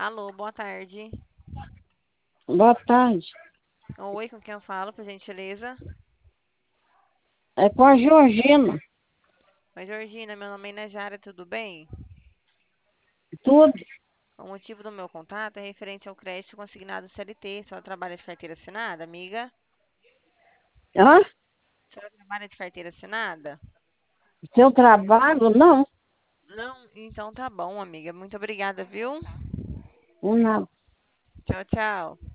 Alô, boa tarde. Boa tarde. Oi, com quem eu falo, por gentileza? É com a Georgina. Oi, Georgina, meu nome é Inajara, tudo bem? Tudo. O motivo do meu contato é referente ao crédito consignado CLT. A senhora trabalha de carteira assinada, amiga? Hã? A senhora trabalha de carteira assinada? Seu trabalho? Não. Não? Então tá bom, amiga. Muito obrigada, viu? Não. Tchau, tchau.